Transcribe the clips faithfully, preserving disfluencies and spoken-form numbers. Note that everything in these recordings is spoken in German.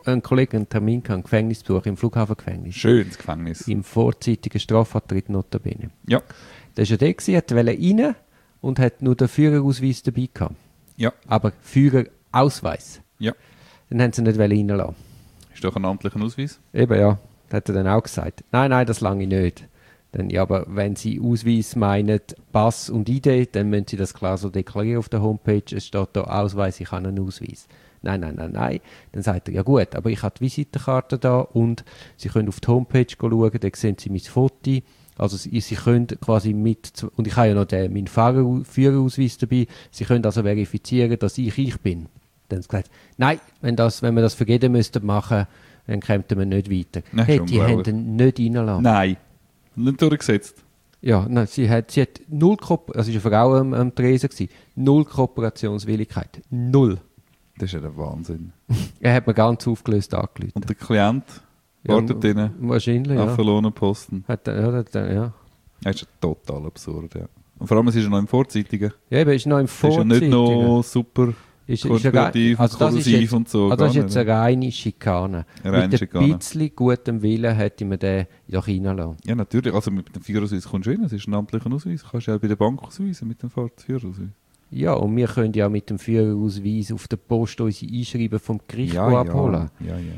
ein Kollege einen Termin gehabt, einen Gefängnisbesuch im Flughafengefängnis. Schönes Gefängnis. Im vorzeitigen Strafvertritt notabene. Ja. Der war ja der, gewesen, hat rein und hat nur den Führerausweis dabei gehabt. Ja. Aber Führerausweis. Ja. Dann haben sie nicht reinlassen. Ist doch ein amtlicher Ausweis? Eben ja, das hat er dann auch gesagt. Nein, nein, das lange nicht. Dann, ja, aber wenn Sie Ausweis meinen, Pass und I D, dann müssen Sie das klar so deklarieren auf der Homepage. Es steht da Ausweis, ich habe einen Ausweis. Nein, nein, nein, nein. Dann sagt er, ja gut, aber ich habe die Visitenkarte da und Sie können auf die Homepage schauen, da sehen Sie mein Foto. Also Sie, Sie können quasi mit, und ich habe ja noch den, meinen Fahrer, Führerausweis dabei, Sie können also verifizieren, dass ich ich bin. Dann haben sie gesagt, nein, wenn, das, wenn wir das für jeden müssten machen, dann kämen wir nicht weiter. Nein, hey, die haben ihn nicht reingelassen. Nein, nicht durchgesetzt. Ja, nein, sie hat, sie hat null, Ko- also sie war eine Frau am, am Tresen gewesen, null Kooperationswilligkeit. Null. Das ist ja der Wahnsinn. Er hat mir ganz aufgelöst angerufen. Und der Klient wartet ja, drinnen wahrscheinlich, auf ja. verlorenen Posten. Hat, ja, hat, ja. Das ist ja total absurd, ja. Und vor allem, es ist ja noch im Vorzeitigen. Ja, aber ist noch im Es ist ja Vorzeitigen. nicht noch super Ist, ist korporativ also und das ist korrosiv jetzt, und so. also das ist gar jetzt nicht. eine reine Schikane. Eine reine Mit Schikane. ein bisschen gutem Willen hätte man den doch reinlassen. Ja, natürlich. Also mit dem Führerausweis kommst du rein. Es ist ein amtlicher Ausweis. Du kannst ja auch bei der Bank ausweisen mit dem Führerausweis. Ja, und wir können ja mit dem Führerausweis auf der Post unsere Einschreiben vom Gericht Ja, abholen. ja, ja, ja.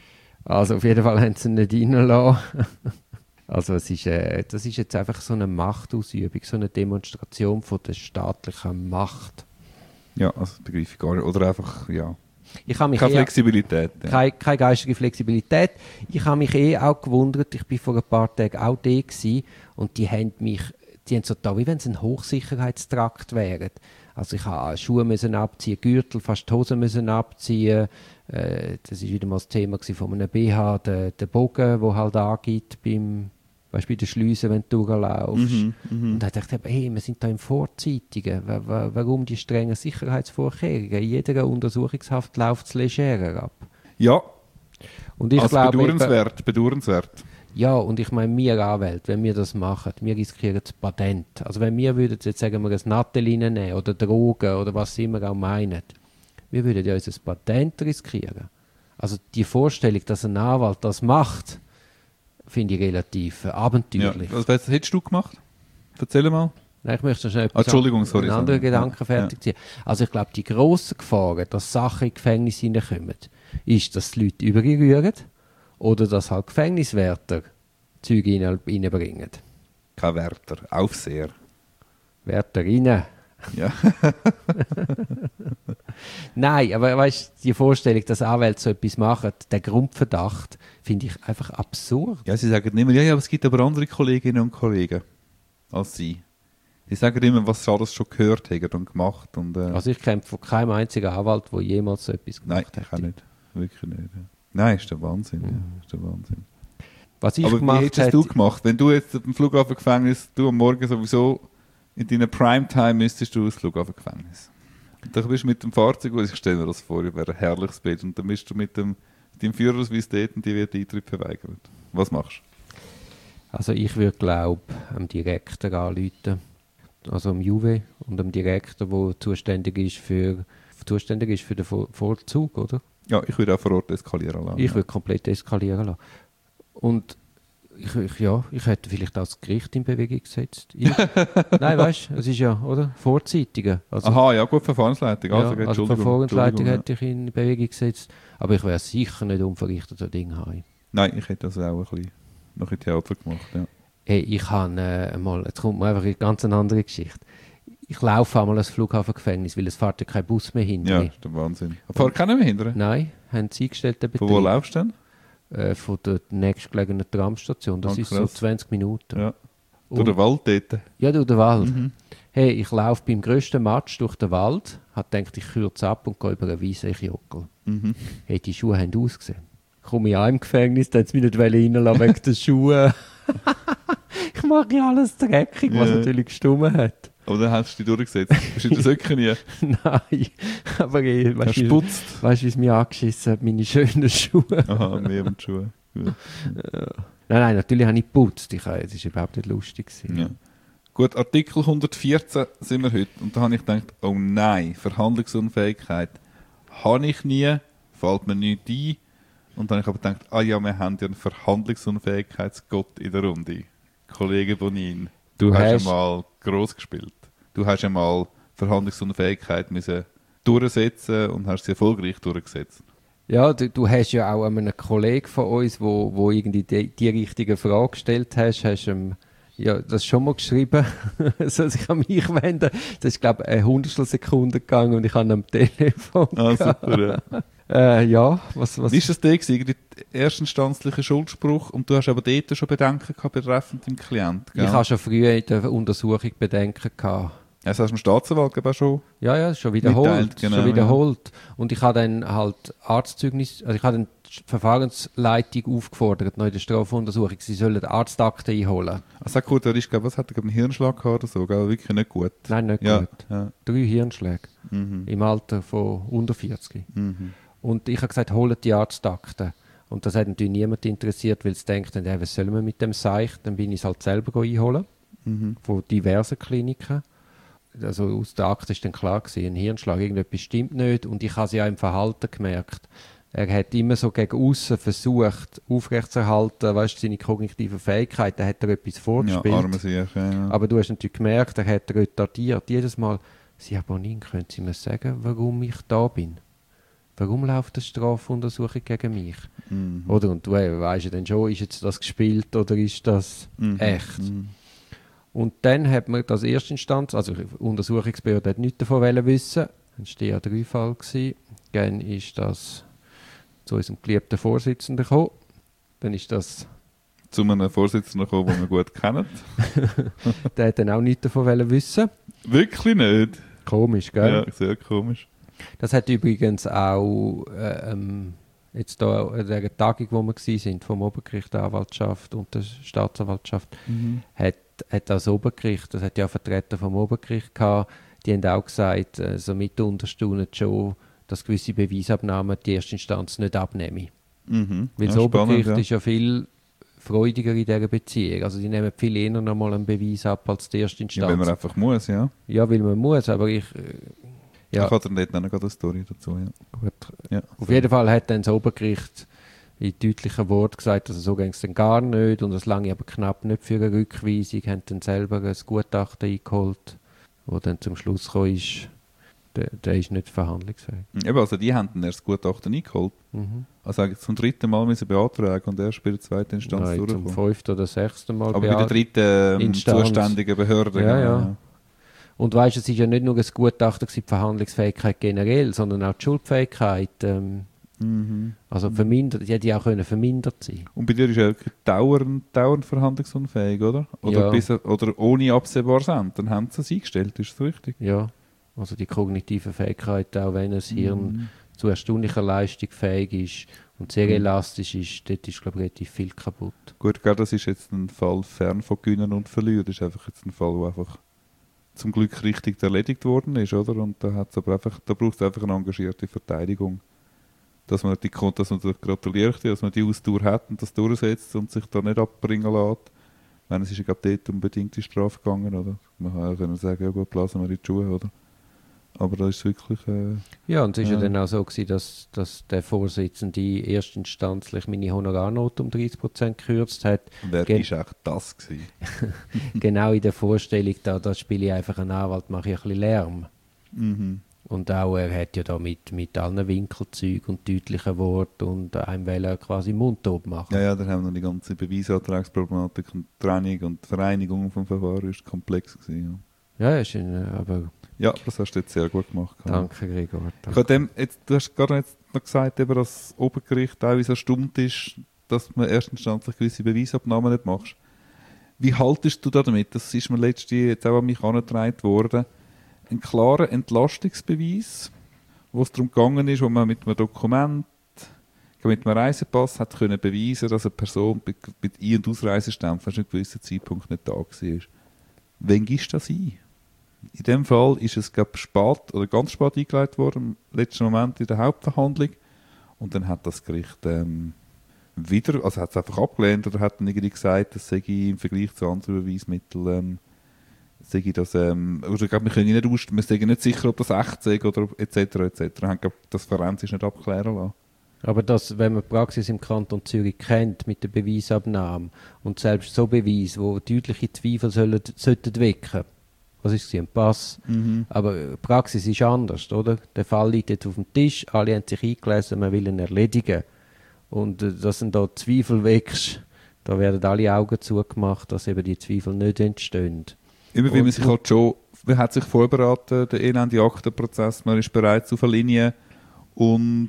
Also auf jeden Fall haben sie ihn nicht reingelassen. Also es ist, äh, das ist jetzt einfach so eine Machtausübung, so eine Demonstration von der staatlichen Macht. Ja, also das begreife ich gar nicht. Oder einfach, ja, Ich habe mich keine eh, Flexibilität. Ja. keine, keine geistige Flexibilität. Ich habe mich eh auch gewundert, ich war vor ein paar Tagen auch da gewesen, und die haben mich, die haben so da, wie wenn es ein Hochsicherheitstrakt wäre. Also ich habe Schuhe müssen abziehen, Gürtel, fast die Hosen müssen abziehen. Äh, das war wieder mal das Thema von einem B H, der, der Bogen, der halt angibt beim, weißt, bei den Schleusen, wenn du durchlaufst. Mhm, mhm. Und da dachte ich, hey, wir sind da im Vorzeitigen. Wa- wa- Warum die strengen Sicherheitsvorkehrungen? In jeder Untersuchungshaft läuft es legerer ab. Ja, Und ich also glaube, bedauernswert, bedauernswert. ja, und ich meine, wir Anwälte, wenn wir das machen, wir riskieren das Patent. Also wenn wir würden jetzt, sagen wir, ein Nattel reinnehmen oder Drogen oder was immer auch meinen, wir würden ja unser Patent riskieren. Also die Vorstellung, dass ein Anwalt das macht, finde ich relativ äh, Ja. abenteuerlich. Was, was hättest du gemacht? Erzähl mal. Nein, ich möchte noch schnell Ah, etwas Entschuldigung, an- sorry, einen anderen sorry. Gedanken Ja, fertig ziehen. Also ich glaube, die grossen Gefahren, dass Sachen in Gefängnis hineinkommen, ist, dass die Leute überrühren oder dass halt Gefängniswärter Züge rein- reinbringen. Kein Wärter, Aufseher. Wärter rein. Ja. Nein, aber weißt du, die Vorstellung, dass Anwälte so etwas machen, der Grundverdacht, finde ich einfach absurd. Ja, sie sagen immer, ja, ja, aber es gibt aber andere Kolleginnen und Kollegen als sie. Die sagen immer, was sie alles schon gehört haben und gemacht. Und, äh, Also ich kenne von keinem einzigen Anwalt, der jemals so etwas nein, gemacht ich auch hat. nicht. Wirklich nicht. Ja. Nein, ist der Wahnsinn. Ja, ist der Wahnsinn. Was ich Aber wie gemacht hättest hätte, du gemacht? Wenn du jetzt im Flughafengefängnis, du am Morgen sowieso in deiner Primetime müsstest du ins Flughafengefängnis. Und dann bist du mit dem Fahrzeug, ich stelle mir das vor, wäre ein herrliches Bild, und dann bist du mit dem, mit dem Führerausweis dort und die wird Eintritt verweigert. Was machst Also ich würde, glaube ich, am Direktor anrufen, also am Juve und am Direktor, der zuständig ist für, zuständig ist für den Vor- Vollzug, oder? du? Ja, ich würde auch vor Ort eskalieren lassen. Ich würde komplett eskalieren lassen. Und ich, ich, ja, ich hätte vielleicht auch das Gericht in Bewegung gesetzt. Ich, nein, weißt du, es ist ja, oder? Vorzeitigen. Also, Aha, ja gut, Verfahrensleitung. ja, Also, also Entschuldigung, Verfahrensleitung Entschuldigung, hätte ich in Bewegung gesetzt. Aber ich wäre sicher nicht unverrichteter Ding haben. ja. Nein, ich hätte das auch ein bisschen noch in Theater gemacht. Ja. Hey, ich habe äh, mal, jetzt kommt mir einfach eine ganz andere Geschichte. Ich laufe einmal ans Flughafengefängnis, weil es fährt ja kein Bus mehr hinter Ja, mir. das ist der Wahnsinn. Fahrt keiner mehr hinterher? Nein, haben sie eingestellt, den Von wo Betrieb. laufst du denn? Äh, von der nächstgelegenen Tramstation. Das Ah, ist so krass. zwanzig Minuten. Ja. Durch Und- den Wald dort. Ja, durch den Wald. Mhm. Hey, ich laufe beim grössten Matsch durch den Wald, habe gedacht, ich kürze ab und gehe über einen weißen Jockel. Mhm. Hey, die Schuhe haben ausgesehen. Ich komme ja im Gefängnis, dann haben sie mich nicht reinlassen wegen den Schuhen. Ich mache ja alles dreckig, was Ja. natürlich gestummen hat. Aber dann hast du dich durchgesetzt. Bist du in den Söcken nie? Nein, aber eh, weißt Hast du, du wie- putzt? weißt du, wie es mich angeschissen hat, meine schönen Schuhe. Aha, mehr mit Schuhen. Gut. Nein, nein, natürlich habe ich geputzt. Ich, habe- es war überhaupt nicht lustig. gewesen. Ja. Gut, Artikel hundertvierzehn sind wir heute. Und da habe ich gedacht, oh nein, Verhandlungsunfähigkeit habe ich nie, fällt mir nicht ein. Und dann habe ich aber gedacht, ah ja, wir haben ja einen Verhandlungsunfähigkeitsgott in der Runde. Kollege Bonin, du, Du hast hast- ja mal gross gespielt. Du hast ja mal Verhandlungsunfähigkeit müssen durchsetzen und hast sie erfolgreich durchgesetzt. Ja, du, du hast ja auch einen Kollegen von uns, wo, wo irgendwie die, die richtige Frage gestellt hast, hast ihm ja, das schon mal geschrieben, soll sich an mich wenden. Das ist, glaube ich, eine Hundertstel Sekunde gegangen und ich habe ihn am Telefon Ah, gehabt. super, ja. Äh, ja, was... was Wie ist das der gewesen? Der erstinstanzliche Schuldspruch und du hast aber dort schon Bedenken gehabt betreffend deinem Klient, gell? ich habe schon früher in der Untersuchung Bedenken gehabt. Das hast du dem Staatsanwalt glaube ich, auch schon. Ja, ja, schon wiederholt. Mitteilt, genau, schon wiederholt. Und ich habe dann halt Arztzeugnis, also ich habe dann die Verfahrensleitung aufgefordert, noch in der Strafuntersuchung, sie sollen Arztakte einholen. Ah, sag kurz, er ist, glaube was hat er, glaub, einen Hirnschlag gehabt oder so, gell? Wirklich nicht gut. Nein, nicht Ja, gut. ja. Drei Hirnschläge Mhm. im Alter von unter vierzig. Mhm. Und ich habe gesagt, holt die Arztakte. Und das hat natürlich niemand interessiert, weil sie denkt, ja, was sollen wir mit dem Seich? Dann bin ich es halt selber einholen, Mhm. von diversen Kliniken. Also aus der Akte ist dann klar gewesen, ein Hirnschlag, irgendetwas stimmt nicht. Und ich habe es ja im Verhalten gemerkt. Er hat immer so gegen außen versucht, aufrechtzuerhalten, weißt du, seine kognitiven Fähigkeiten, hat er etwas Ja, vorgespielt. arme Sieg, ja, ja. Aber du hast natürlich gemerkt, er hat retardiert. Jedes Mal, Sie, Herr Bonin, können Sie mir sagen, warum ich da bin? Warum läuft eine Strafuntersuchung gegen mich? Mhm. Oder? Und du äh, weißt ja dann schon, ist jetzt das gespielt oder ist das Mhm. echt? Mhm. Und dann hat man das Erstinstanz, also die Untersuchungsbehörde hat nichts davon wollen wissen. Dann war ja drei Fall gewesen. Dann ist das zu unserem geliebten Vorsitzenden gekommen. Dann ist das, Zu einem Vorsitzenden gekommen, den wir gut kennen. der hat dann auch nichts davon wollen wissen. Wirklich nicht? Komisch, gell? Ja, sehr komisch. Das hat übrigens auch äh, ähm, jetzt da an der Tagung, wo wir gsi sind, vom Obergericht, der Anwaltschaft und der Staatsanwaltschaft, Mhm. hat, hat das Obergericht, das hat ja Vertreter vom Obergericht gehabt, die haben auch gesagt, äh, so mit unterstaunen schon, dass gewisse Beweisabnahmen die erste Instanz nicht abnehmen. Mhm. Weil Ja, das Obergericht spannend, ja. ist ja viel freudiger in dieser Beziehung. Also die nehmen viel eher noch mal einen Beweis ab als die erste Ja, Instanz. wenn man einfach muss, ja. Ja, weil man muss, aber ich... Äh, ja, Ich hatte nicht noch eine Story dazu, ja. gut. ja. Auf jeden Fall hat dann das Obergericht in deutlichen Worten gesagt, dass es so ging es dann gar nicht und es lange aber knapp nicht für eine Rückweisung, haben dann selber ein Gutachten eingeholt, wo dann zum Schluss gekommen ist, der, der ist nicht verhandlungsfähig. Eben, also die haben dann erst das Gutachten eingeholt. Mhm. Also eigentlich zum dritten Mal müssen beantragen und erst bei der zweiten Instanz Nein, zum durchkommen. fünften oder sechsten Mal. Aber bei der beat- dritten ähm, Instanz. zuständigen Behörde. Ja, genau, ja. Und weißt du, es ist ja nicht nur ein Gutachten gewesen, die Verhandlungsfähigkeit generell, sondern auch die Schuldfähigkeit. Ähm, Mhm. also vermindert, die hätte ja auch können vermindert sein. Und bei dir ist ja wirklich dauernd, dauernd verhandlungsunfähig, oder? Oder, Ja. bis, oder ohne absehbares Ende. Dann haben sie es eingestellt, ist das richtig? Ja, also die kognitive Fähigkeit, auch wenn das Hirn Mhm. zu erstaunlicher Leistung fähig ist und sehr Mhm. elastisch ist, dort ist, glaube ich, relativ viel kaputt. Gut, gell, das ist jetzt ein Fall fern von Gewinnen und Verlieren. Das ist einfach jetzt ein Fall, der einfach zum Glück richtig erledigt worden ist, oder? Und da, hat's aber einfach, da braucht es einfach eine engagierte Verteidigung. Dass man die dass man gratuliert, dass man die Ausdauer hat und das durchsetzt und sich da nicht abbringen lässt. Ich meine, es ist ja gerade dort um bedingte Strafe gegangen, oder? Man kann ja können sagen, ja gut, blasen wir in die Schuhe, oder? Aber da ist es wirklich... Äh, Ja, und es war ja. Ja. dann auch so, gewesen, dass, dass der Vorsitzende erstinstanzlich meine Honorarnote um dreißig Prozent gekürzt hat. wer Gen- ist echt das gewesen? Genau in der Vorstellung, da, da spiele ich einfach einen Anwalt, mache ich ein bisschen Lärm. Mhm. Und auch, er hat ja da mit, mit allen Winkelzeugen und deutlichen Worten und einem wollen quasi mundtot machen. Ja, ja, da haben wir die ganze Beweisantragsproblematik und Trennung und Vereinigung vom Verfahren ist komplex gewesen. Ja, ist ein, aber Ja, ja das hast du jetzt sehr gut gemacht. Karl. danke, Gregor. Ich Danke. habe dem, jetzt, du hast gerade jetzt noch gesagt, eben, dass das Obergericht teilweise erstaunt ist, dass man erstinstanzlich gewisse Beweisabnahmen nicht machst. Wie haltest du da damit? Das ist mir letztes Jahr jetzt auch an mich herangetragen worden. Ein klarer Entlastungsbeweis, wo es darum gegangen ist, wo man mit einem Dokument, mit einem Reisepass hat können beweisen, dass eine Person mit, mit Ein- und Ausreisestempel an einem gewissen Zeitpunkt nicht da war. Wann gibst du das ein? In dem Fall ist es, glaube ich, spät oder ganz spät eingeleitet worden, im letzten Moment in der Hauptverhandlung. Und dann hat das Gericht ähm, wieder, also hat es einfach abgelehnt oder hat dann irgendwie gesagt, das sei im Vergleich zu anderen Beweismitteln, ähm, sei das, ähm, oder ich glaube, wir können nicht aus, wir sind nicht sicher, ob das echt sei oder et cetera et cetera. Haben, glaube das forensisch nicht abklären lassen. Aber das, wenn man die Praxis im Kanton Zürich kennt, mit der Beweisabnahme und selbst so Beweise, die deutliche Zweifel sollen, sollten wecken, was ist es, ein Pass? Mhm. Aber die Praxis ist anders, oder? Der Fall liegt jetzt auf dem Tisch, alle haben sich eingelesen, man will ihn erledigen. Und äh, dass du da Zweifel wächst, da werden alle Augen zugemacht, dass eben die Zweifel nicht entstehen. Immer wie man sich halt schon, man hat sich vorbereitet, der elende Aktenprozess, man ist bereits auf der Linie und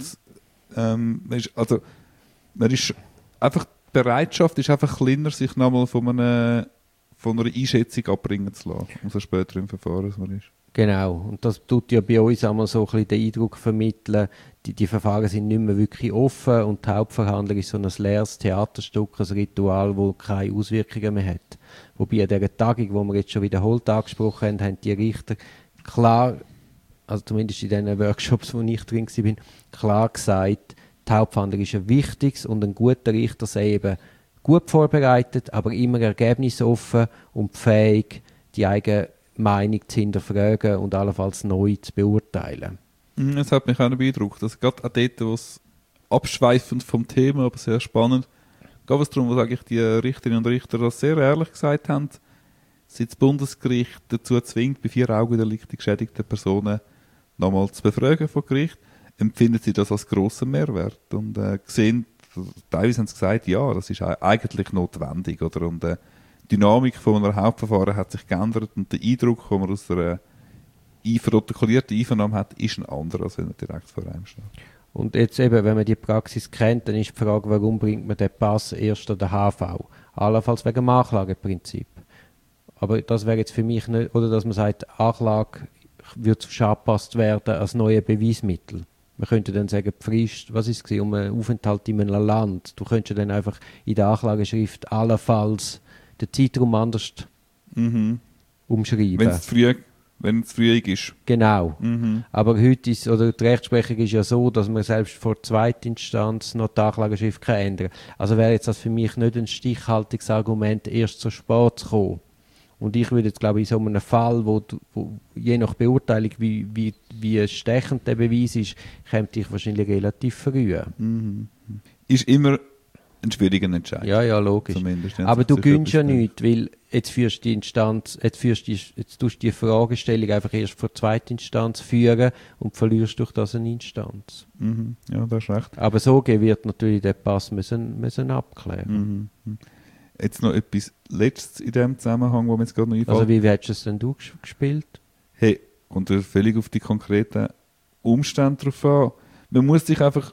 ähm, man ist, also, man ist einfach, die Bereitschaft ist einfach kleiner, sich nochmal von einer, von einer Einschätzung abbringen zu lassen, umso später im Verfahren als man ist. Genau, und das tut ja bei uns einmal so ein bisschen den Eindruck vermitteln, die, die Verfahren sind nicht mehr wirklich offen und die Hauptverhandlung ist so ein leeres Theaterstück, ein Ritual, das keine Auswirkungen mehr hat. Wobei an dieser Tagung, die wir jetzt schon wiederholt angesprochen haben, haben die Richter klar, also zumindest in den Workshops, wo ich drin war, klar gesagt, die Hauptverhandlung ist ein wichtiges und ein guter Richter sei eben gut vorbereitet, aber immer ergebnisoffen und fähig, die eigene Meinung zu hinterfragen und allenfalls neu zu beurteilen. Das hat mich auch noch beeindruckt. Also gerade auch dort, wo es abschweifend vom Thema, aber sehr spannend, gab es darum, was eigentlich die Richterinnen und Richter das sehr ehrlich gesagt haben, seit das Bundesgericht dazu zwingt, bei vier Augendelikten geschädigte Personen nochmal zu befragen vor Gericht, empfinden sie das als grossen Mehrwert und äh, sehen, teilweise haben sie gesagt, ja, das ist eigentlich notwendig, oder? Und äh, die Dynamik von einem Hauptverfahren hat sich geändert und der Eindruck, den man aus einer protokollierten Einvernahme hat, ist ein anderer, als wenn man direkt vor einem steht. Und jetzt eben, wenn man die Praxis kennt, dann ist die Frage, warum bringt man den Pass erst an den H V? Allenfalls wegen dem Anklageprinzip. Aber das wäre jetzt für mich nicht, oder dass man sagt, Anklage wird angepasst werden als neue Beweismittel. Man könnte dann sagen, die Frist, was ist es, um einen Aufenthalt in einem Land. Du könntest dann einfach in der Anklageschrift allenfalls den Zeitraum anders mhm. umschreiben. Wenn es früh, wenn es früh ist. Genau. Mhm. Aber heute ist, oder die Rechtsprechung ist ja so, dass man selbst vor Zweitinstanz noch die Anklageschrift kann ändern kann. Also wäre jetzt das für mich nicht ein stichhaltiges Argument, erst so spät zu kommen. Und ich würde jetzt, glaube ich, in so einem Fall, wo, wo je nach Beurteilung, wie, wie, wie stechend der Beweis ist, käme ich wahrscheinlich relativ früh. Mhm. Ist immer ein schwieriger Entscheid. Ja, ja, logisch. Zumindest, aber du gönnst ja nichts, weil jetzt führst du die Instanz, jetzt führst die, jetzt tust du die Fragestellung einfach erst vor Zweitinstanz führen und verlierst durch das eine Instanz. Mhm. Ja, das ist recht. Aber so wird natürlich der Pass müssen, müssen abklären. Mhm. Jetzt noch etwas Letztes in dem Zusammenhang, wo mir jetzt gerade noch einfällt. Also wie hättest du es denn du gespielt? Hey, und völlig auf die konkreten Umstände drauf an. Man muss sich einfach,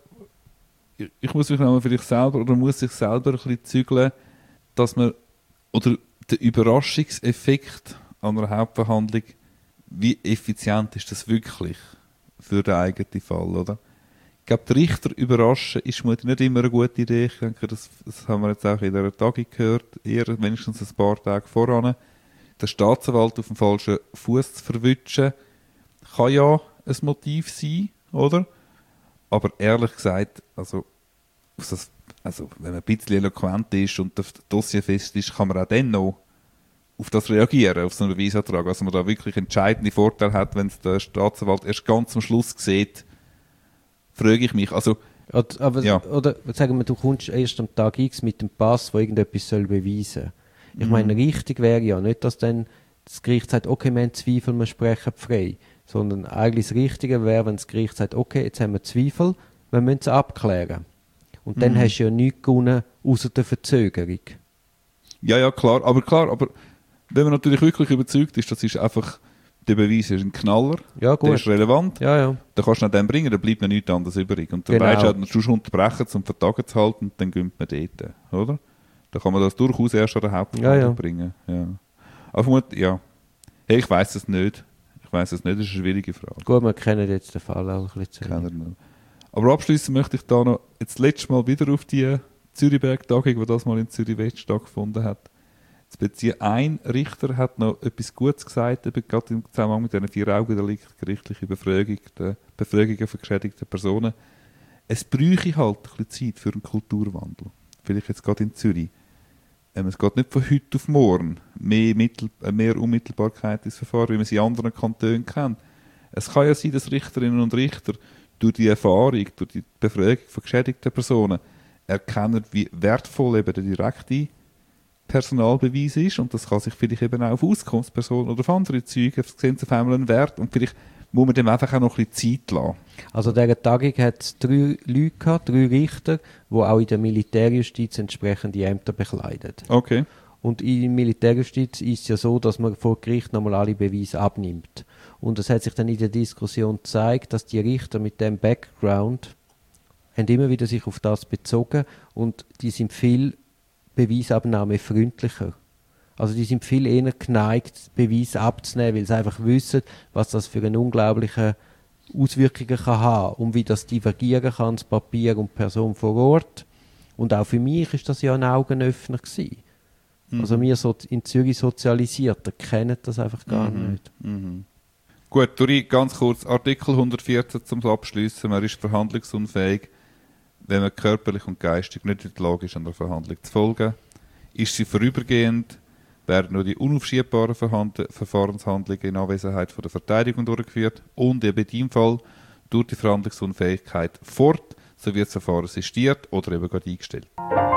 ich muss mich nochmal für dich selber, oder muss sich selber ein bisschen zügeln, dass man, oder der Überraschungseffekt an einer Hauptverhandlung, wie effizient ist das wirklich für den eigenen Fall, oder? Ich glaube, die Richter überraschen ist nicht immer eine gute Idee. Ich denke, das, das haben wir jetzt auch in dieser Tagung gehört, eher wenigstens ein paar Tage voran. Der Staatsanwalt auf dem falschen Fuß zu verwutschen, kann ja ein Motiv sein, oder? Aber ehrlich gesagt, also, das, also wenn man ein bisschen eloquent ist und das Dossier fest ist, kann man auch dann noch auf das reagieren, auf so einen Beweisantrag. Also man da wirklich entscheidende Vorteile hat, wenn es der Staatsanwalt erst ganz am Schluss sieht, frage ich mich. Also, oder, aber, ja. oder sagen wir, du kommst erst am Tag X mit dem Pass, der irgendetwas soll beweisen soll. Ich Mhm. meine, richtig wäre ja nicht, dass dann das Gericht sagt, okay, wir haben Zweifel, wir sprechen frei. Sondern eigentlich das Richtige wäre, wenn das Gericht sagt, okay, jetzt haben wir Zweifel, wir müssen es abklären. Und dann Mhm. hast du ja nichts gewonnen, außer der Verzögerung. Ja, ja, klar. Aber klar, aber wenn man natürlich wirklich überzeugt ist, das ist einfach, der Beweis ist ein Knaller, Ja, gut. der ist relevant, Ja, ja. dann kannst du ihn dann bringen, dann bleibt mir nichts anderes übrig. Und dann Genau. weißt du, halt, du musst unterbrechen, um Vertagen zu halten, und dann gönnt man dort, oder? Dann kann man das durchaus erst an der Hauptverhandlung Ja, ja. bringen. Ja. Aber vermutlich, ja. Hey, ich weiss es nicht. Ich weiss es nicht, das ist eine schwierige Frage. Gut, wir kennen jetzt den Fall auch ein bisschen zu Keiner nicht. Aber abschließend möchte ich da noch jetzt das letzte Mal wieder auf die Zürichberg-Tagung, die das mal in Zürich West stattgefunden hat, zu beziehen. Ein Richter hat noch etwas Gutes gesagt, eben gerade im Zusammenhang mit diesen vier Augendelikten, gerichtliche Befragung, der Befragungen von geschädigten Personen. Es bräuchte halt ein bisschen Zeit für einen Kulturwandel. Vielleicht jetzt gerade in Zürich. Ähm, es geht nicht von heute auf morgen mehr, Mittel, äh, mehr Unmittelbarkeit ins Verfahren, wie man sie in anderen Kantonen kennt. Es kann ja sein, dass Richterinnen und Richter durch die Erfahrung, durch die Befragung von geschädigten Personen erkennen, wie wertvoll eben der direkte Personalbeweis ist, und das kann sich vielleicht eben auch auf Auskunftspersonen oder auf andere Zeugen, auf sehen sie auf einmal einen Wert, und vielleicht muss man dem einfach auch noch ein bisschen Zeit lassen. Also an dieser Tagung hat es drei Leute gehabt, drei Richter, die auch in der Militärjustiz entsprechende Ämter bekleiden. Okay. Und in der Militärjustiz ist es ja so, dass man vor Gericht nochmal alle Beweise abnimmt. Und es hat sich dann in der Diskussion gezeigt, dass die Richter mit dem Background haben immer wieder sich auf das bezogen, und die sind viel beweisabnahmefreundlicher. Also die sind viel eher geneigt, Beweise abzunehmen, weil sie einfach wissen, was das für eine unglaubliche Auswirkungen kann haben und wie das divergieren kann, das Papier und die Person vor Ort. Und auch für mich ist das ja ein Augenöffner gewesen. Mhm. Also wir so in Zürich Sozialisierten kennen das einfach gar mhm. nicht. Mhm. Gut, Dori, ganz kurz, Artikel hundertvierzehn zum Abschliessen. Man ist verhandlungsunfähig, wenn man körperlich und geistig nicht in der Lage ist, an der Verhandlung zu folgen. Ist sie vorübergehend, werden nur die unaufschiebbaren Verhand- Verfahrenshandlungen in Anwesenheit von der Verteidigung durchgeführt und eben in diesem Fall durch die Verhandlungsunfähigkeit fort, so wird das Verfahren sistiert oder eben gerade eingestellt.